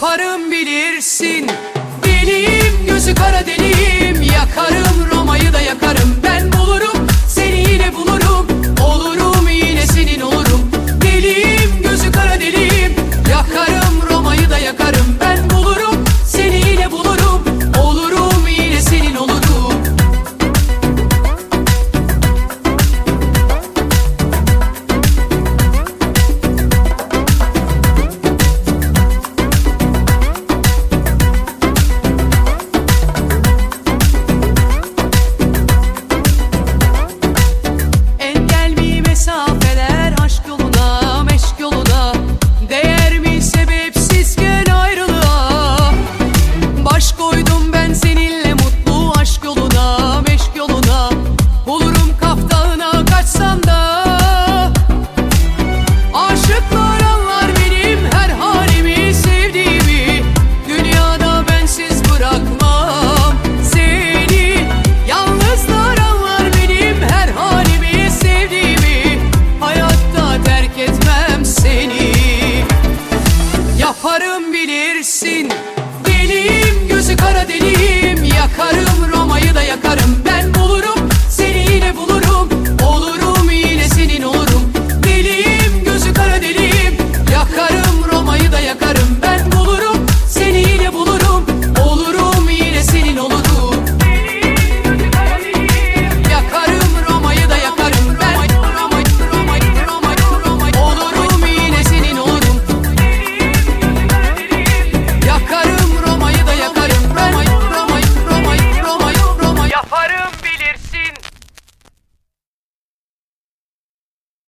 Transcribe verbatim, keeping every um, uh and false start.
Yaparım bilirsin, deliyim, gözü kara deliyim. Yakarım Roma'yı da yakarım. Ben bulurum seni, yine bulurum. Olurum yine senin olurum. Deliyim, gözü kara deliyim. Yakarım Roma'yı da yakarım. Ben bulurum seni, yine bulurum. Olurum yine senin olurum. Yaparım bilirsin, deliyim, gözü kara deliyim. Yakarım Roma'yı da yakarım. Ben bu